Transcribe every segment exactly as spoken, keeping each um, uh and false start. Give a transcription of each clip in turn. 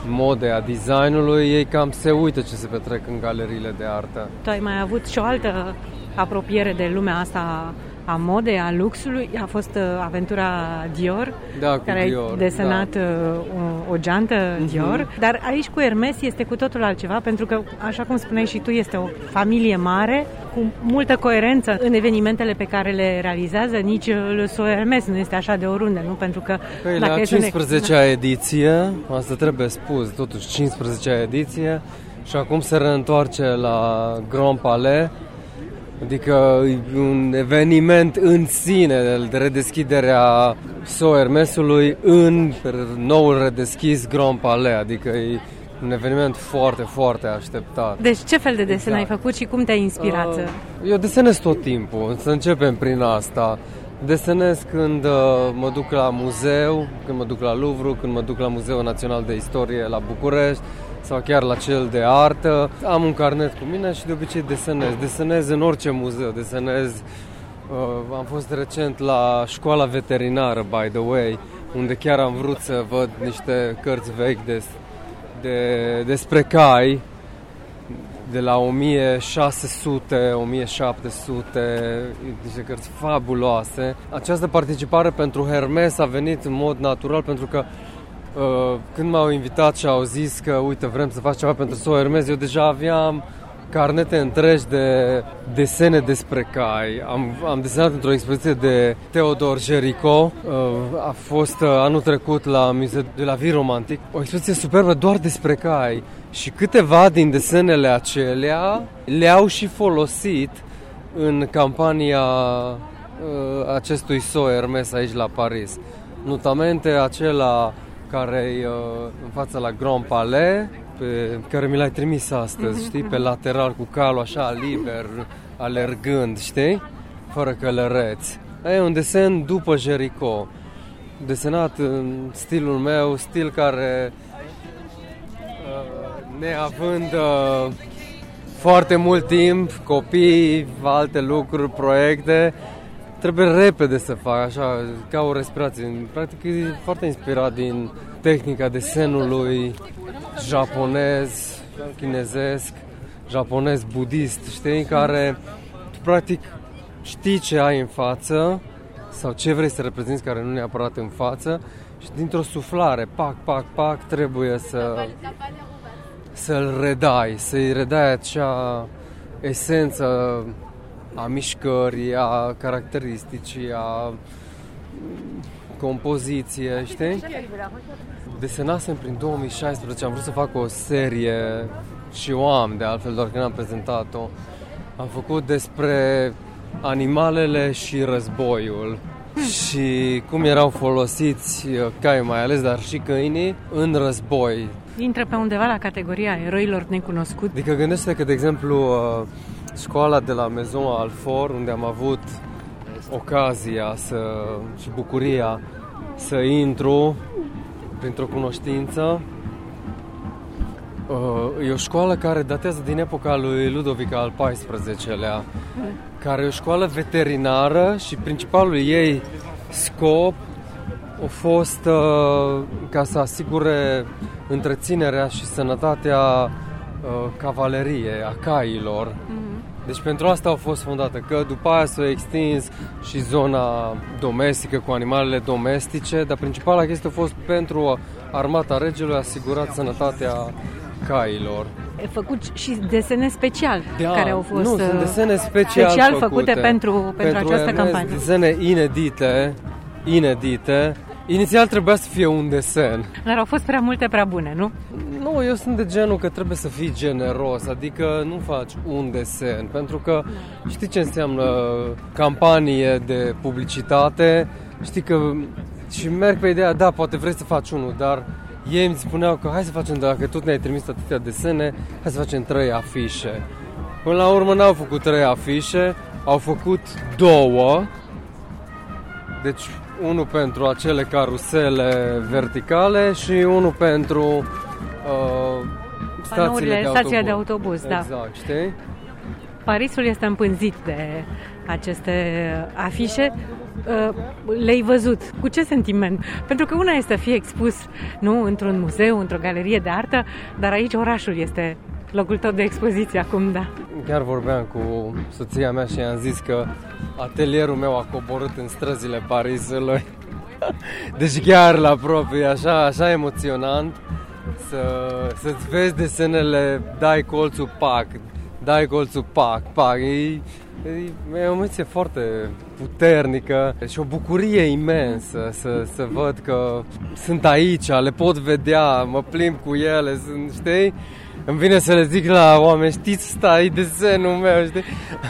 modei, a designului, ei cam se uită ce se petrec în galeriile de artă. Tu ai mai avut și o altă apropiere de lumea asta a modei, a luxului, a fost uh, aventura Dior, da, care Dior, ai desenat da. uh, o, o geantă Dior, uh-huh. Dar aici cu Hermes este cu totul altceva, pentru că, așa cum spuneai și tu, este o familie mare, cu multă coerență în evenimentele pe care le realizează, nici Le Sceau Hermes nu este așa de oriunde, nu? Pentru că... Păi, la cincisprezecea ediție, asta trebuie spus, totuși cincisprezecea ediție, și acum se reîntoarce la Grand Palais, adică un eveniment în sine de redeschidere a Sceau Hermesului în noul redeschis Grand Palais, adică e un eveniment foarte, foarte așteptat. Deci ce fel de desen exact. ai făcut și cum te-ai inspirat? Uh, eu desenez tot timpul, să începem prin asta. Desenez când uh, mă duc la muzeu, când mă duc la Louvre, când mă duc la Muzeul Național de Istorie la București, sau chiar la cel de artă. Am un carnet cu mine și de obicei desenez. Desenez în orice muzeu, desenez. Uh, am fost recent la școala veterinară, by the way, unde chiar am vrut să văd niște cărți vechi de, de, despre cai, de la o mie șase sute - o mie șapte sute, niște cărți fabuloase. Această participare pentru Hermes a venit în mod natural, pentru că Uh, când m-au invitat și au zis că uite, vrem să faci ceva pentru Sceau Hermes, eu deja aveam carnete întregi de desene despre cai. Am, am desenat într-o expoziție de Théodore Géricault, uh, a fost uh, anul trecut la Musée de la Vie Romantique, o expoziție superbă doar despre cai, și câteva din desenele acelea le-au și folosit în campania uh, acestui Sceau Hermes aici la Paris. Notamente acela care e uh, în fața la Grand Palais, pe care mi l-ai trimis astăzi, știi? Pe lateral cu calul așa liber, alergând, știi? Fără călăreți. E un desen după Géricault, desenat în stilul meu, stil care, uh, neavând uh, foarte mult timp, copii, alte lucruri, proiecte, trebuie repede să fac, așa, ca o respirație. Practic e foarte inspirat din tehnica desenului japonez, chinezesc, japonez, budist, știi, care tu practic știi ce ai în față sau ce vrei să reprezinți, care nu neapărat în față, și dintr-o suflare, pac, pac, pac, trebuie să să-l redai, să-i redai acea esență a mișcării, a caracteristicii, a compoziție, știi? Desenasem prin două mii șaisprezece, am vrut să fac o serie și o am, de altfel, doar că n-am prezentat-o. Am făcut despre animalele și războiul și cum erau folosiți cai, mai ales, dar și câinii, în război. Intră pe undeva la categoria eroilor necunoscuți. Adică gândește că, de exemplu, școala de la Maison Alfort, unde am avut ocazia să, și bucuria să intru printr-o cunoștință, e o școală care datează din epoca lui Ludovic al paisprezecelea, care e o școală veterinară și principalul ei scop a fost ca să asigure întreținerea și sănătatea cavaleriei, a cailor. Mm-hmm. Deci pentru asta au fost fondate, că după aia s-a extins și zona domestică cu animalele domestice, dar principala chestie a fost pentru armata regelui, a asigurat sănătatea cailor. Ai făcut și desene special, da, care au fost nu, sunt desene special, special făcute, făcute pentru, pentru, pentru această Ernest, campanie. Desene inedite, inedite. Inițial trebuia să fie un desen. Dar au fost prea multe prea bune, nu? Nu, eu sunt de genul că trebuie să fii generos, adică nu faci un desen, pentru că știi ce înseamnă campanie de publicitate, știi că și merg pe ideea, da, poate vrei să faci unul, dar ei îmi spuneau că hai să facem, dacă tot ne-ai trimis atâtea desene, hai să facem trei afișe. Până la urmă n-au făcut trei afișe, au făcut două, deci unul pentru acele carusele verticale și unul pentru uh, stațiile de stația autobuz. de autobuz, da. Exact, știi? Parisul este împânzit de aceste afișe. le-ai văzut? Cu ce sentiment? Pentru că una este să fie expus, nu, într-un muzeu, într-o galerie de artă, dar aici orașul este locul tău de expoziție acum, da. Chiar vorbeam cu soția mea și i-am zis că atelierul meu a coborât în străzile Parisului. Deci chiar la propriu, așa, așa emoționant să, să-ți vezi desenele, dai colțul, pac, dai colțul, pac, pac. E, e, e o emoție foarte puternică și o bucurie imensă să, să văd că sunt aici, le pot vedea, mă plimb cu ele, sunt, știi? Îmi vine să le zic la oameni, știți, stai, desenul meu, știi?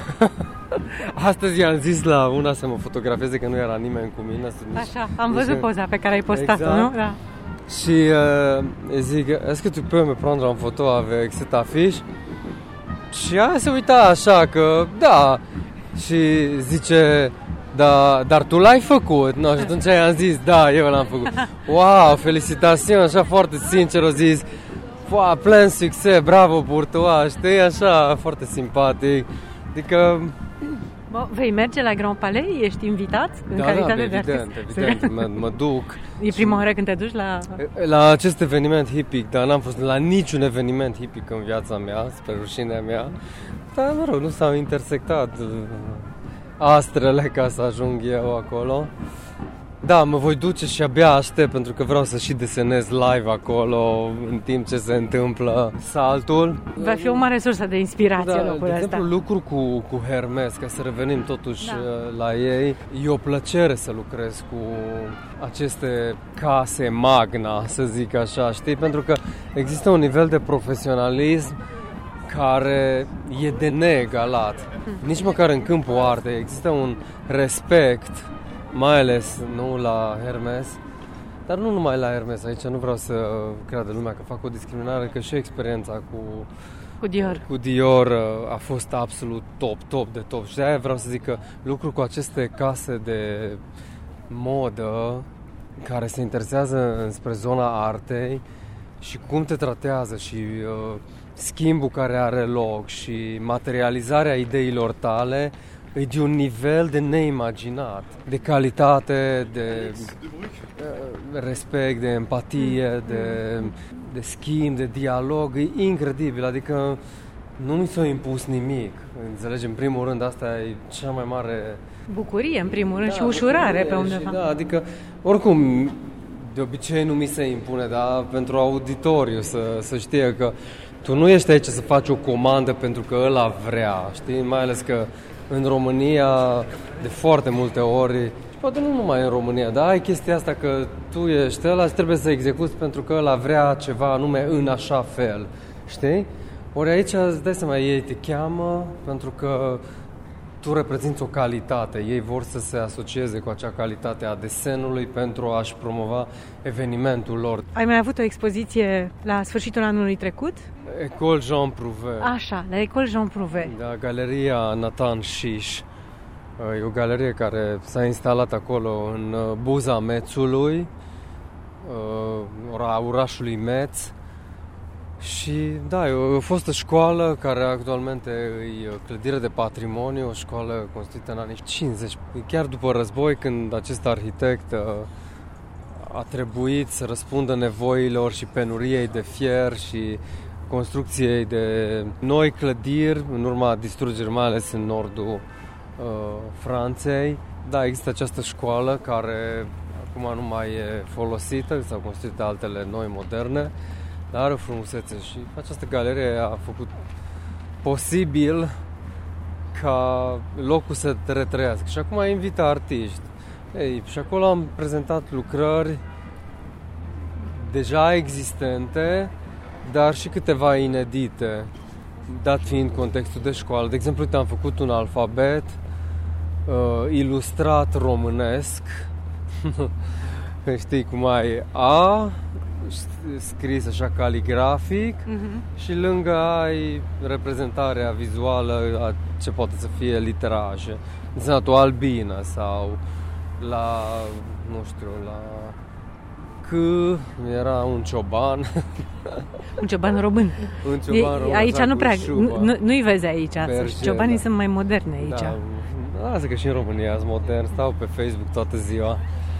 Astăzi i-am zis la una să mă fotografieze, că nu era nimeni cu mine. Așa, am văzut poza pe care ai postat-o, exact. Nu? Da. Și uh, îi zic, est-ce que tu peux me prendre en photo avec cette affiche? Și aia se uita așa că, da, și zice, da, dar tu l-ai făcut? No, și atunci i-am zis, da, eu l-am făcut. Wow, felicitațiuni, așa foarte sincer o zis, wow, plein succes, bravo pour toi, știi, așa, foarte simpatic. Adică... Bă, vei merge la Grand Palais? Ești invitat în da, calitate da, de evident, artist? evident, mă, mă duc. E prima oară când te duci la... La acest eveniment hipic, dar n-am fost la niciun eveniment hipic în viața mea, spre rușinea mea. Dar, mă rog, nu s-au intersectat astrele ca să ajung eu acolo. Da, mă voi duce și abia aștept, pentru că vreau să și desenez live acolo în timp ce se întâmplă saltul. Va fi o mare sursă de inspirație, da, locul de ăsta. exemplu, lucru cu, cu Hermes, ca să revenim totuși da. la ei. E o plăcere să lucrez cu aceste case magna, să zic așa, știi? Pentru că există un nivel de profesionalism care e de neegalat. Hmm. Nici măcar în câmpul artei există un respect, mai ales nu la Hermes, dar nu numai la Hermes, aici nu vreau să creadă lumea că fac o discriminare, că și experiența cu, cu Dior. cu Dior a fost absolut top, top de top. Și de aia vreau să zic că lucru cu aceste case de modă care se interesează înspre zona artei și cum te tratează și uh, schimbul care are loc și materializarea ideilor tale e de un nivel de neimaginat, de calitate, de respect, de empatie, de, de schimb, de dialog, e incredibil, adică nu mi s-a impus nimic, înțelegi, în primul rând asta e cea mai mare... Bucurie, în primul rând, da, și ușurare pe undeva. undeva. Și, da, adică, oricum, de obicei nu mi se impune, dar pentru auditoriu să, să știe că tu nu ești aici să faci o comandă pentru că ăla vrea, știi, mai ales că în România, de foarte multe ori, și poate nu numai în România, dar ai chestia asta că tu ești ăla și trebuie să execuți pentru că ăla vrea ceva anume în așa fel, știi? Ori aici îți dai seama, ei te cheamă pentru că tu reprezinți o calitate, ei vor să se asocieze cu acea calitate a desenului pentru a-și promova evenimentul lor. Ai mai avut o expoziție la sfârșitul anului trecut? Ecole Jean Prouvé. Așa, la Ecole Jean Prouvé. Da, galeria Nathan Șiș. E o galerie care s-a instalat acolo în buza Mețului, orașului Meț. Și da, e o fostă școală care actualmente e clădire de patrimoniu, o școală construită în anii cincizeci, chiar după război, când acest arhitect a trebuit să răspundă nevoilor și penuriei de fier și construcției de noi clădiri în urma distrugerii, mai ales în nordul uh, Franței. Da, există această școală care acum nu mai e folosită, s-au construit altele noi, moderne, dar are o frumusețe și această galerie a făcut posibil ca locul să te retrăiască. Și acum invită artiști. Ei, și acolo am prezentat lucrări deja existente, dar și câteva inedite, dat fiind contextul de școală. De exemplu, uite, am făcut un alfabet uh, ilustrat românesc. Știi cum ai A, scris așa caligrafic, uh-huh. și lângă ai reprezentarea vizuală a ce poate să fie literaje. De exemplu, o albină sau la, nu știu, la C era un cioban. Un cioban român. Un cioban român. Aici nu prea, nu, nu-i vezi aici. Perșe, Ciobanii da. sunt mai moderne aici. Da, Lasă că și în România sunt modern, stau pe Facebook toată ziua.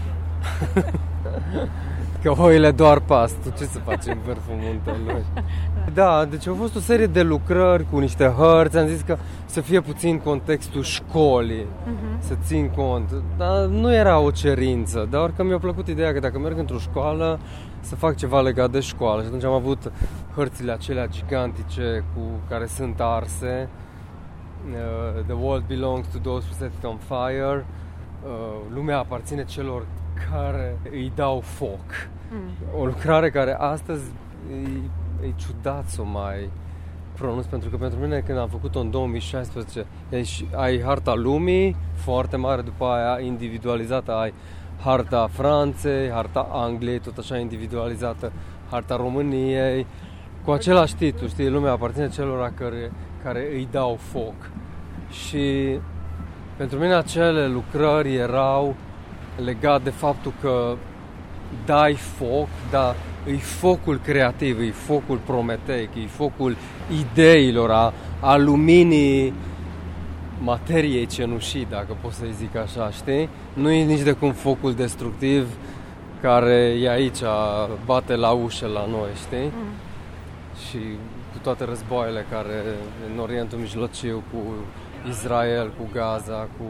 Că oile doar pas, tu ce să faci în vârful muntelui? Da, deci au fost o serie de lucrări cu niște hărți, am zis că să fie puțin contextul școlii, uh-huh. să țin cont. Dar nu era o cerință, dar că mi-a plăcut ideea că dacă merg într-o școală, să fac ceva legat de școală. Și atunci am avut hărțile acelea gigantice cu care sunt arse. Uh, The world belongs to those who set it on fire. Uh, lumea aparține celor care îi dau foc. Mm. O lucrare care astăzi e, e ciudat să o mai pronunț, pentru că pentru mine când am făcut-o în două mii șaisprezece deci ai harta lumii foarte mare, după aia individualizată ai harta Franței, harta Angliei, tot așa individualizată, harta României, cu același titlu, știi, lumea aparține celor care, care îi dau foc. Și pentru mine acele lucrări erau legat de faptul că dai foc, dar e focul creativ, e focul prometeic, e focul ideilor, a, a luminii materiei cenușii, dacă pot să-i zic așa, știi? Nu e nici de cum focul destructiv care e aici, bate la ușă la noi, știi? Mm. Și cu toate războaiele care în Orientul Mijlociu, cu Israel, cu Gaza, cu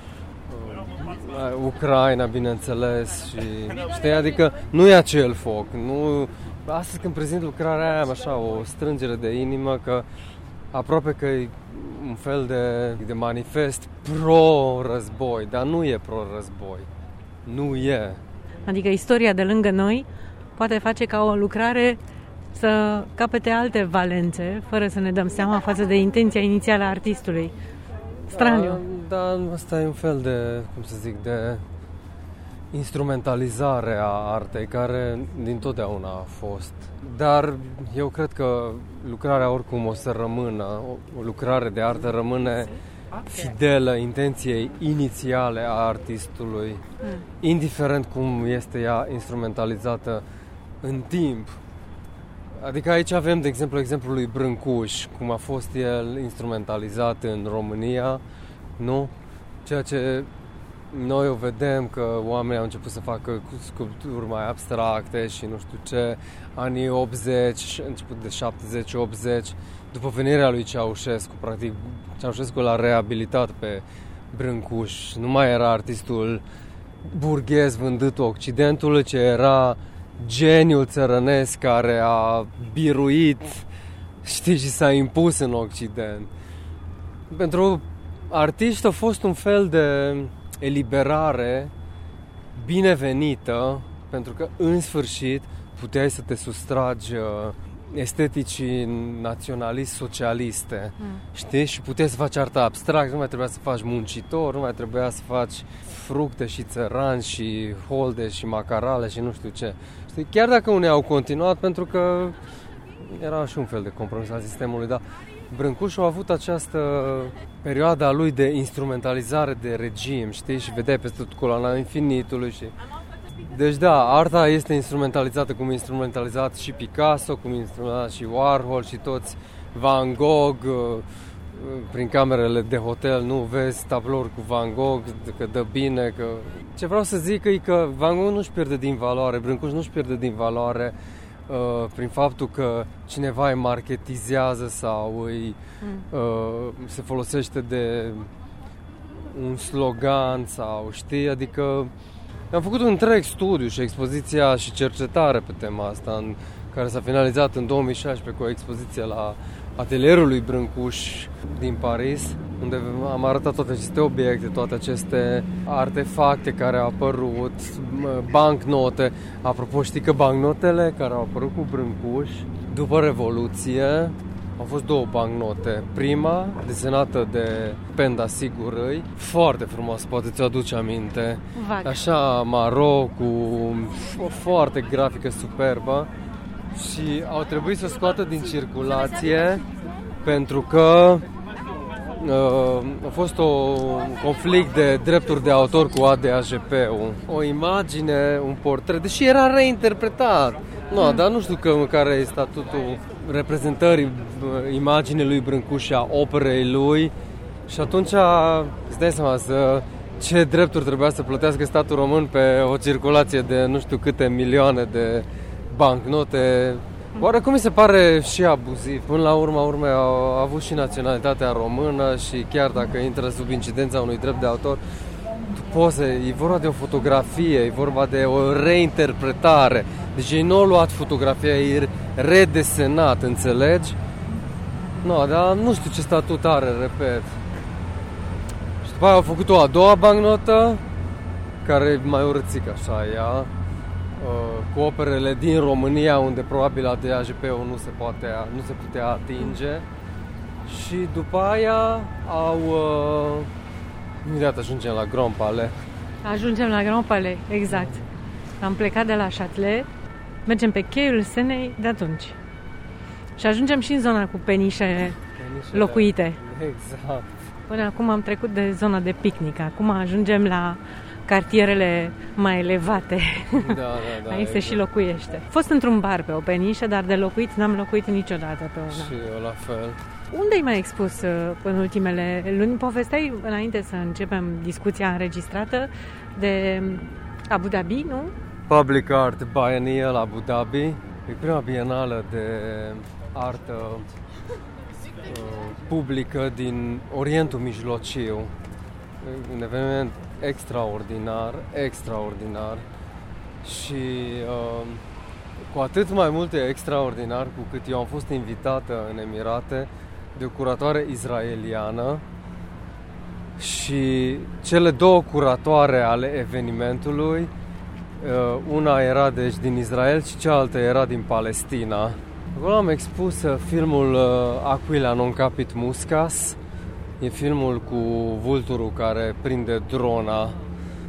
uh, Ucraina, bineînțeles, și știi, adică nu e acel foc. Nu, astăzi când prezint lucrarea aia am așa o strângere de inimă că aproape că e un fel de, de manifest pro-război, dar nu e pro-război. Nu e. Adică istoria de lângă noi poate face ca o lucrare să capete alte valențe, fără să ne dăm seama, față de intenția inițială a artistului. Straniu. Da, da, asta e un fel de, cum să zic, de instrumentalizare a artei, care dintotdeauna a fost. Dar eu cred că lucrarea oricum o să rămână, o, o lucrare de artă rămâne fidelă intenției inițiale a artistului, mm. indiferent cum este ea instrumentalizată în timp. Adică aici avem, de exemplu, exemplul lui Brâncuș, cum a fost el instrumentalizat în România, nu? Ceea ce noi o vedem că oamenii au început să facă sculpturi mai abstracte și nu știu ce, anii optzeci, început de șaptezeci optzeci, după venirea lui Ceaușescu, practic Ceaușescu l-a reabilitat pe Brâncuș, nu mai era artistul burghez vândut Occidentului, ci era geniul țărănesc care a biruit, știi, și s-a impus în Occident. Pentru artiști a fost un fel de eliberare binevenită, pentru că în sfârșit puteai să te sustragi esteticii naționalist-socialiste, mm. știi? Și puteai să faci artă abstract, nu mai trebuia să faci muncitor, nu mai trebuia să faci fructe și țărani și holde și macarale și nu știu ce. Știi? Chiar dacă unii au continuat, pentru că era și un fel de compromis al sistemului, dar Brâncuș a avut această perioadă a lui de instrumentalizare de regim, știi? Și vedeai peste tot coloana infinitului și... Deci da, arta este instrumentalizată cum e instrumentalizat și Picasso, cum e instrumentalizat și Warhol și toți Van Gogh, prin camerele de hotel, nu vezi tablouri cu Van Gogh, că dă bine, că... Ce vreau să zic e că Van Gogh nu-și pierde din valoare, Brâncuș nu-și pierde din valoare uh, prin faptul că cineva îi marketizează sau îi, uh, se folosește de un slogan sau știi, adică am făcut un întreg studiu și expoziția și cercetare pe tema asta, în care s-a finalizat în două mii șaisprezece cu o expoziție la atelierul lui Brâncuș din Paris, unde am arătat toate aceste obiecte, toate aceste artefacte care au apărut, bancnote. Apropo, știi că bancnotele care au apărut cu Brâncuș după Revoluție au fost două bancnote. Prima, desenată de Penda Sigurăi, foarte frumos, poate ți-o aduce aminte. Vag. Așa, maro, cu o foarte grafică superbă. Și au trebuit să scoată din circulație pentru că uh, a fost o, un conflict de drepturi de autor cu A D A J P-ul. O imagine, un portret, deși era reinterpretat. No, dar nu știu că, care e statutul reprezentării imaginii lui Brâncuș și a operei lui. Și atunci îți dai seama să, ce drepturi trebuia să plătească statul român pe o circulație de nu știu câte milioane de bancnote. Oarecum mi se pare și abuziv. Până la urma urmei au avut și naționalitatea română și chiar dacă intră sub incidența unui drept de autor, tu poți, e vorba de o fotografie, e vorba de o reinterpretare. Deci ei nu au luat fotografia, e redesenat, înțelegi? No, dar nu știu ce statut are, repet. Și după aia au făcut o a doua bancnotă, care e mai urățică așa ea, cu operele din România, unde probabil A D A J P-ul nu se, poate, nu se putea atinge. Și după aia au... Imediat ajungem la Grand Palais. Ajungem la Grand Palais, exact. Am plecat de la Châtelet, mergem pe cheiul Senei de atunci. Și ajungem și în zona cu penișe Penișele. locuite. Exact. Până acum am trecut de zona de picnic. Acum ajungem la cartierele mai elevate. Da, da, da. Aici se și locuiește. Am fost într-un bar pe o penișă, dar de locuit n-am locuit niciodată pe una. Și eu la fel. Unde ai mai expus în ultimele luni? Povesteai înainte să începem discuția înregistrată de Abu Dhabi, nu? Public Art Biennial Abu Dhabi. E prima bienală de artă uh, publică din Orientul Mijlociu. Un eveniment extraordinar, extraordinar și uh, cu atât mai mult e extraordinar cu cât eu am fost invitată în Emirate de o curatoare izraeliană și cele două curatoare ale evenimentului, uh, una era deci din Israel și cealaltă era din Palestina. Acolo am expus filmul uh, Aquila non capit muscas. E filmul cu vulturul care prinde drona, uh,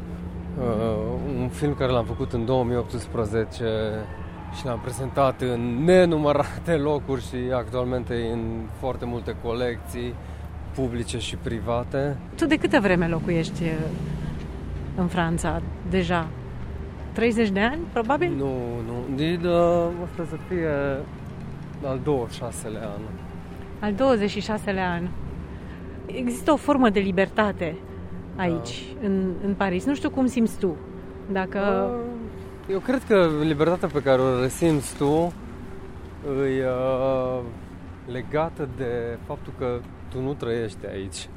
un film care l-am făcut în două mii optsprezece și l-am prezentat în nenumărate locuri și actualmente în foarte multe colecții publice și private. Tu de câtă vreme locuiești în Franța deja? treizeci de ani, probabil? Nu, nu, din, uh, asta să fie al douăzeci și șaselea an. Al douăzeci și șaselea an. Există o formă de libertate aici, da. în, în Paris. Nu știu cum simți tu. Dacă... Eu cred că libertatea pe care o resimți tu e uh, legată de faptul că tu nu trăiești aici.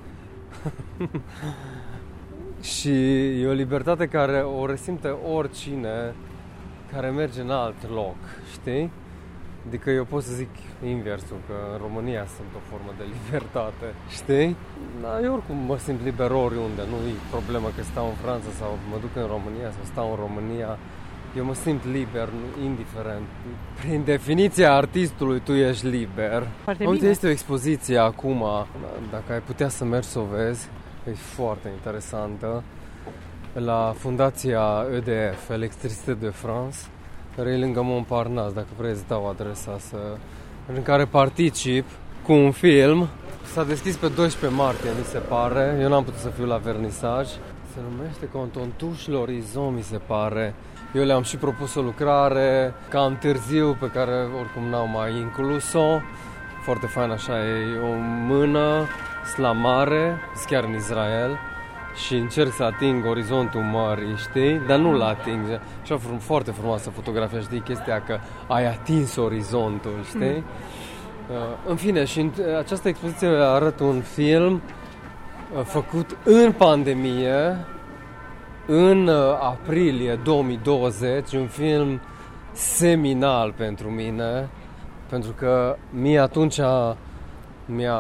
Și e o libertate care o resimte oricine care merge în alt loc, știi? Adică eu pot să zic inversul, că în România sunt o formă de libertate, știi? Dar eu oricum mă simt liber oriunde, nu e problemă că stau în Franța sau mă duc în România sau stau în România. Eu mă simt liber, indiferent. Prin definiția artistului, tu ești liber. Foarte Uite, bine. Este o expoziție acum, dacă ai putea să mergi să o vezi, e foarte interesantă, la Fundația E D F, Electricité de France, care e lângă Montparnasse, dacă vrei să dau adresa, să... în care particip cu un film. S-a deschis pe doisprezece martie, mi se pare. Eu n-am putut să fiu la vernisaj. Se numește Contontuș l'Horizon, mi se pare. Eu le-am și propus o lucrare cam târziu, pe care oricum n-au mai inclus-o. Foarte fain așa, e o mână la mare, chiar în Israel, și încerc să ating orizontul mării, știi? Dar nu-l ating. Și foarte frumoasă fotografia, știi? Chestia că ai atins orizontul, știi? Mm. Uh, în fine, și în această expoziție arăt un film uh, făcut în pandemie, în uh, aprilie două mii douăzeci, un film seminal pentru mine, pentru că mie atunci mi-a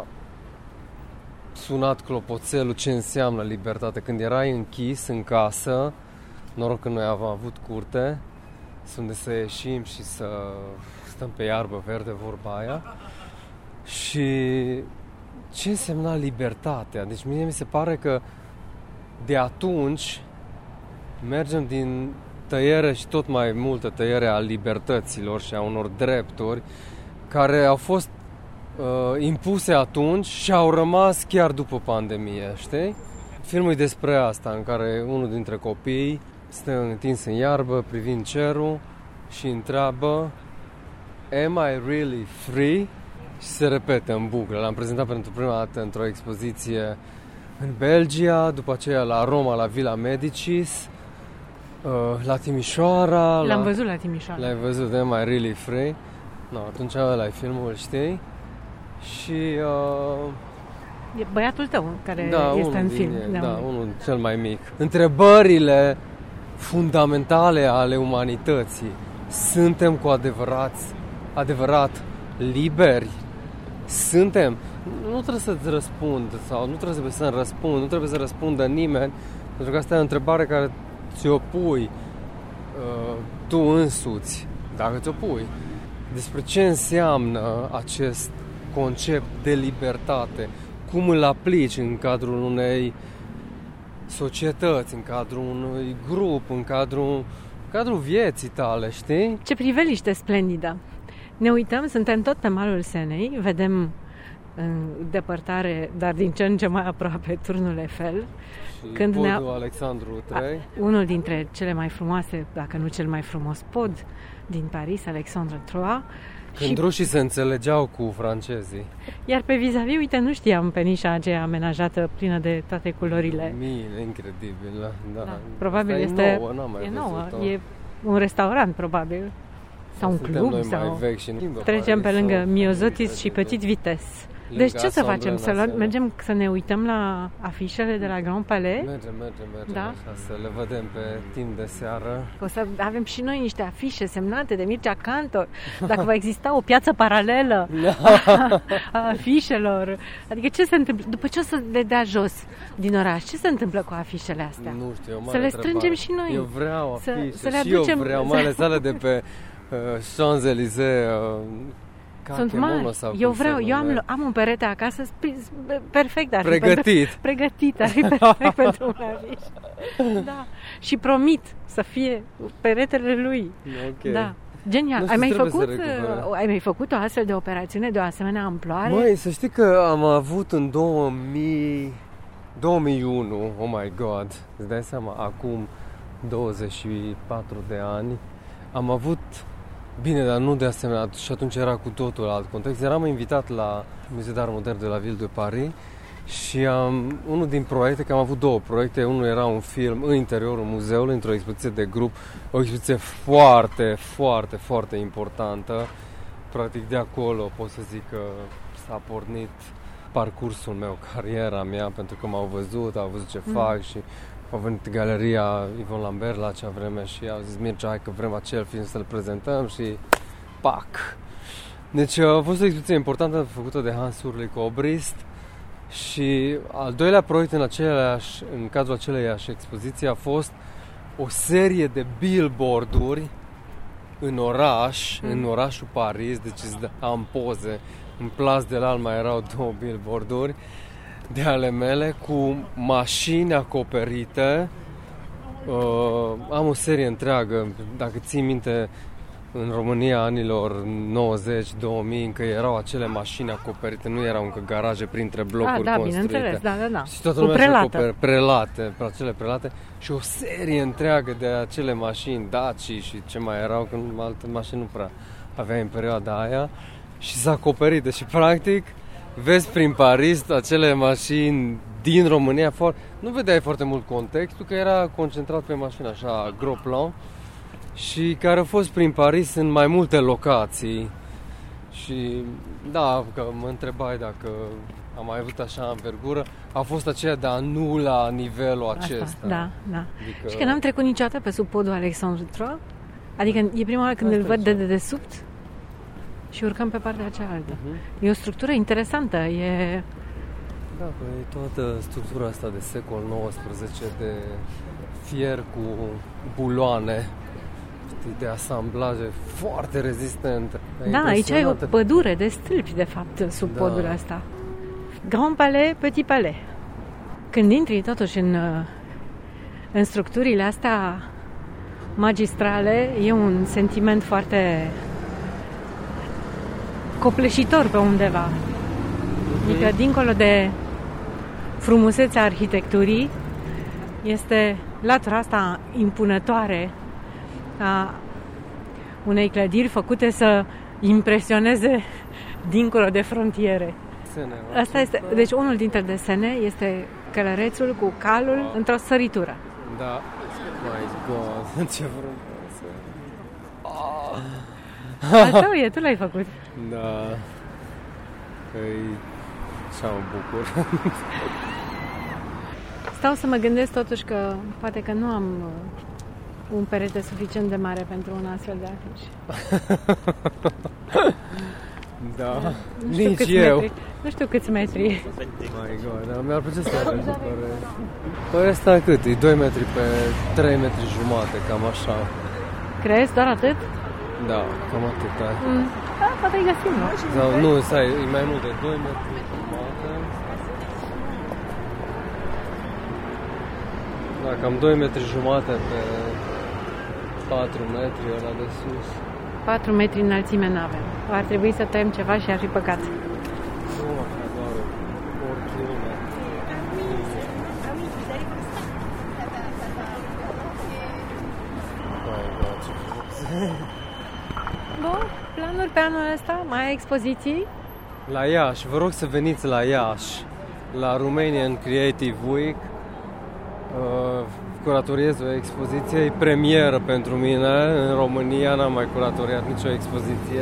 sunat clopoțelul ce înseamnă libertate. Când erai închis în casă, noroc că noi am avut curte, unde să ieșim și să stăm pe iarbă verde, vorba aia. Și ce însemna libertatea? Deci mie mi se pare că de atunci mergem din tăiere și tot mai multă tăiere a libertăților și a unor drepturi care au fost uh, impuse atunci și au rămas chiar după pandemie, știi? Filmul e despre asta, în care unul dintre copii stă întins în iarbă, privind cerul și întreabă: Am I really free? și se repete în buclă. L-am prezentat pentru prima dată într-o expoziție în Belgia, după aceea la Roma, la Villa Medicis, la Timișoara. L-am la... văzut la Timișoara. L-ai văzut, Am I Really Free? No, atunci ăla-i filmul, știi? Și... Uh... E băiatul tău care da, este în film. Ei, da, da, unul cel mai mic. Întrebările fundamentale ale umanității. Suntem cu adevărat, adevărat liberi? Suntem? Nu trebuie să-ți răspund sau nu trebuie să-mi răspund, nu trebuie să răspundă nimeni, pentru că asta e o întrebare care ți-o pui uh, tu însuți, dacă ți-o pui. Despre ce înseamnă acest concept de libertate, cum îl aplici în cadrul unei societăți, în cadrul unui grup, în cadrul, în cadrul vieții tale, știi? Ce priveliște splendidă! Ne uităm, suntem tot pe malul Senei, vedem în depărtare, dar din ce în ce mai aproape, turnul Eiffel. Și când podul ne... Alexandru trei. A, unul dintre cele mai frumoase, dacă nu cel mai frumos pod din Paris, Alexandru trei. Când și... rușii se înțelegeau cu francezii. Iar pe vis-a-vis, uite, nu știam pe nișa aceea amenajată, plină de toate culorile. Mine, incredibil, da. da. Probabil asta este... E nouă, n-am mai e nouă, văzut-o. e un restaurant, probabil. Sau un club. Noi sau... mai vechi și Trecem pe lângă Miosotis și Petit Vitesse. Deci ce să facem? Să luăm, mergem să ne uităm la afișele de la Grand Palais? Mergem, mergem, mergem, da? așa, să le vedem pe timp de seară. O să avem și noi niște afișe semnate de Mircea Cantor, dacă va exista o piață paralelă a, a afișelor. Adică ce se întâmplă? După ce o să le dea jos din oraș, ce se întâmplă cu afișele astea? Nu știu, o mare Să le întrebare. strângem și noi. Eu vreau afișe să, să le și aducem, eu vreau, mai ales alea de pe uh, Champs-Élysées, uh, Sunt mari. Eu vreau, eu am, am un perete acasă perfect. Ar pregătit. Fi pentru, pregătit, ar fi perfect pentru un afiș. Da. Și promit să fie peretele lui. Okay. Da. Genial. Ai mai, făcut, ai mai făcut o astfel de operațiune de o asemenea amploare? Măi, să știi că am avut în două mii, două mii unu, oh my god, îți dai seama, acum douăzeci și patru de ani, am avut... Bine, dar nu de asemenea, și atunci era cu totul alt context. Eram invitat la Musée d'Art Modern de la Ville de Paris și am, unul din proiecte, că am avut două proiecte, unul era un film în interiorul muzeului, într-o expoziție de grup, o expoziție foarte, foarte, foarte importantă. Practic de acolo pot să zic că s-a pornit parcursul meu, cariera mea, pentru că m-au văzut, au văzut ce mm. fac și... A venit galeria Yvon Lambert la acea vreme și au zis Mircea, hai că vrem acel film să-l prezentăm și pac! Deci a fost o expoziție importantă făcută de Hans Ulrich Obrist și al doilea proiect în, aceleași, în cadrul aceleiași expoziții a fost o serie de billboard-uri în oraș, mm. în orașul Paris, deci am poze, în Place de l'Alma erau două billboard-uri de ale mele cu mașini acoperite. Uh, am o serie întreagă, dacă ții minte, în România anilor nouăzeci două mii încă erau acele mașini acoperite, nu erau încă garaje printre blocuri da, construite. Bineînțeles, da, da, da. Și toată lumea se acoperă, prelate, acele prelate și o serie întreagă de acele mașini, Daci și ce mai erau, când alte mașini nu prea aveai în perioada aia și s-a acoperit. Deci practic vezi prin Paris acele mașini din România, nu vedeai foarte mult contextul, că era concentrat pe mașini așa, gros plan, și care au fost prin Paris în mai multe locații. Și da, că mă întrebai dacă am mai avut așa învergură, a fost aceea, dar nu la nivelul acesta. Asta, da, da. Adică... Și că n-am trecut niciodată pe sub podul Alexandru trei, adică e prima oară când asta îl văd de dedesubt și urcăm pe partea cealaltă. Uh-huh. E o structură interesantă, e... Da, e toată structura asta de secol nouăsprezece, de fier cu buloane, de asamblaje foarte rezistente. Da, aici ai o pădure de stâlpi, de fapt, sub da. podul ăsta. Grand Palais, Petit Palais. Când intri totuși în, în structurile astea magistrale, e un sentiment foarte copleșitor pe undeva. Adică, dincolo de frumusețea arhitecturii, este latura asta impunătoare a unei clădiri făcute să impresioneze dincolo de frontiere. Sene, Asta este, deci unul dintre desene este călărețul cu calul într-o săritură. Da. My God, ce frumos. Al tău e, tu l-ai făcut. Da. Păi, așa mă bucur. Stau să mă gândesc totuși că poate că nu am un perete suficient de mare pentru un astfel de afiș. Da, Nu știu nici câți eu. Metri, nu știu câți metri. My God, dar mi-ar plăcea să avem cu care... Păi ăsta cât? E doi metri pe trei metri jumate, cam așa. Crezi? Doar atât? Da, cam atât, da. Mm. Da, poate îi găsim, nu? Sau, nu, stai, e mai mult de doi metri jumate. Da, cam doi metri jumate pe patru metri ăla de sus. patru metri înălțime n-avem. Ar trebui să tăiem ceva și ar fi păcat. Nu, așa, doar o porțiune. My God, ce frumos. Bun, planuri pe anul ăsta? Mai ai expoziții? La Iași, vă rog să veniți la Iași, la Romanian Creative Week. Uh, curatoriez o expoziție, e premieră pentru mine în România, n-am mai curatoriat nicio expoziție.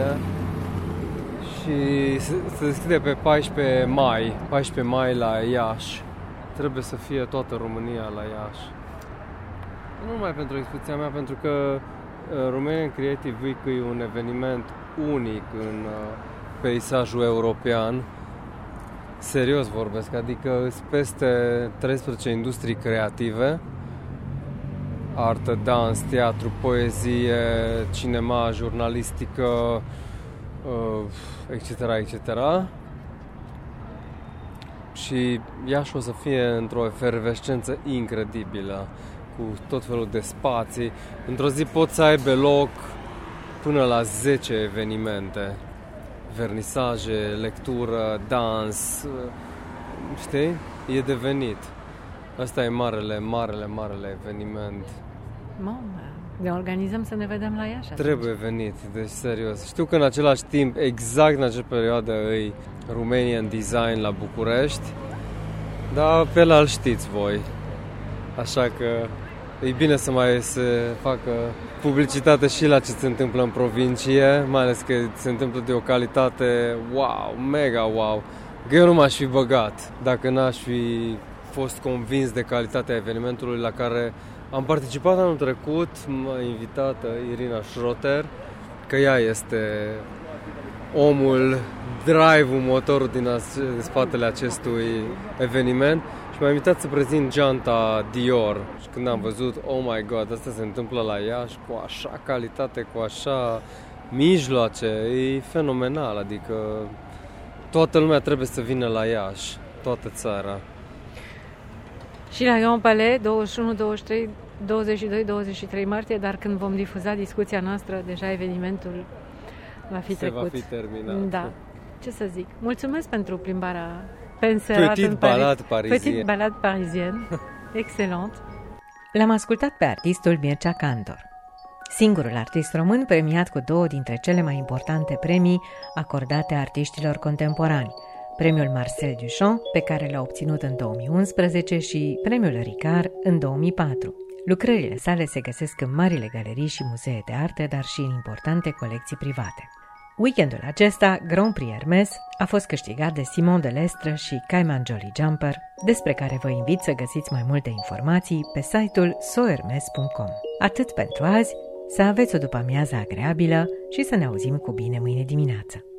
Și se, se deschide pe paisprezece mai, paisprezece mai la Iași. Trebuie să fie toată România la Iași. Nu numai pentru expoziția mea, pentru că uh, Romanian Creative Week e un eveniment unic în uh, peisajul european. Serios vorbesc, adică sunt peste treisprezece industrii creative: artă, dans, teatru, poezie, cinema, jurnalistică, etc, et cetera. Și Iași o să fie într-o efervescență incredibilă, cu tot felul de spații. Într-o zi pot să aibă loc până la zece evenimente. Vernisaje, lectură, dans, știi? E devenit. Asta e marele, marele, marele eveniment. Mă, ne organizăm să ne vedem la Iași. Trebuie venit, deci serios. Știu că în același timp, exact în acea perioadă, e Romanian Design la București, dar pe ăla îl știți voi. Așa că e bine să mai se facă publicitate și la ce se întâmplă în provincie, mai ales că se întâmplă de o calitate wow, mega wow. Că eu nu m-aș fi băgat dacă n-aș fi fost convins de calitatea evenimentului la care am participat anul trecut. M-a invitat Irina Schroter, că ea este omul, drive-ul, motorul din spatele acestui eveniment. Și m-a invitat să prezint geanta Dior. Și când am văzut, oh my God, asta se întâmplă la Iași cu așa calitate, cu așa mijloace, e fenomenal. Adică toată lumea trebuie să vină la Iași, toată țara. Și la Grand Palais, douăzeci și unu, douăzeci și trei, douăzeci și doi, douăzeci și trei martie, dar când vom difuza discuția noastră, deja evenimentul va fi se trecut. va fi terminat. Da. Ce să zic? Mulțumesc pentru plimbarea penserat Petit în Paris. balade parisien. Petit balade parisien. Excelent. L-am ascultat pe artistul Mircea Cantor, singurul artist român premiat cu două dintre cele mai importante premii acordate artiștilor contemporani: premiul Marcel Duchamp, pe care l-a obținut în două mii unsprezece, și premiul Ricard în două mii patru. Lucrările sale se găsesc în marile galerii și muzee de arte, dar și în importante colecții private. Weekendul acesta, Grand Prix Hermès a fost câștigat de Simon Delestre și Cayman Jolly Jumper, despre care vă invit să găsiți mai multe informații pe site-ul sohermes punct com. Atât pentru azi, să aveți o după-amiază agreabilă și să ne auzim cu bine mâine dimineață.